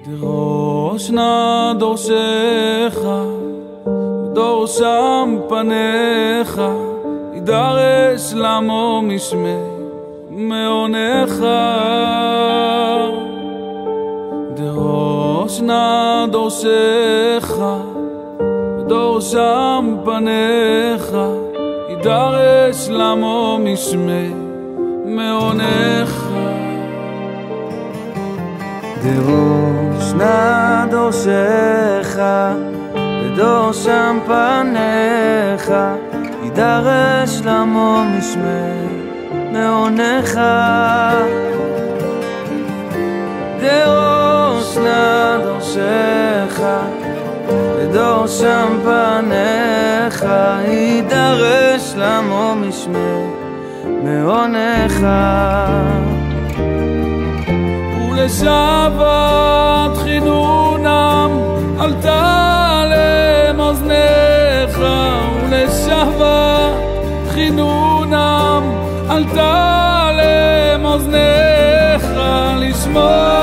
דרוש נא דורשך, בדורשם פניך, ידרש למו משמי מעונך. דרוש נא דורשך, בדורשם פניך, ידרש למו משמי מעונך. דרוש נא דורשך, בדורשם פניך, ידרש למו משמי מעונך. דרוש נא דורשך, בדורשם פניך, ידרש למו משמי מעונך. ולשבת חינונם אל תעלם אוזניך, ולשבת חינונם אל תעלם אוזניך, לשמוע